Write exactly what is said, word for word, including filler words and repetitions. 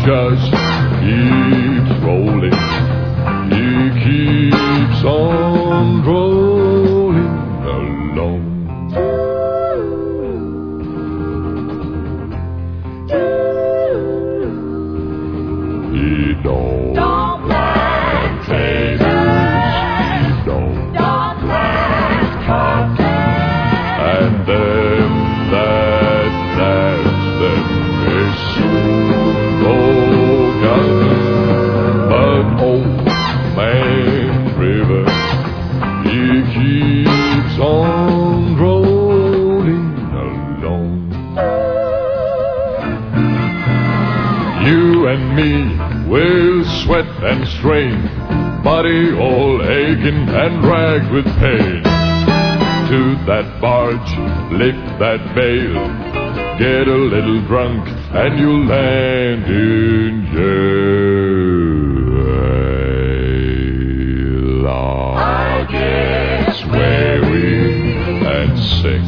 just keeps rolling. He keeps on rolling along. He don't, Don't like taters. he don't, Don't like cops. and them that dance them is soon forgotten. But old man River, he keeps on rolling along. You and me will sweat and strain, body all aching and ragged with pain. To that barge, lift that bale, get a little drunk, and you'll land in jail. I get sweary and sick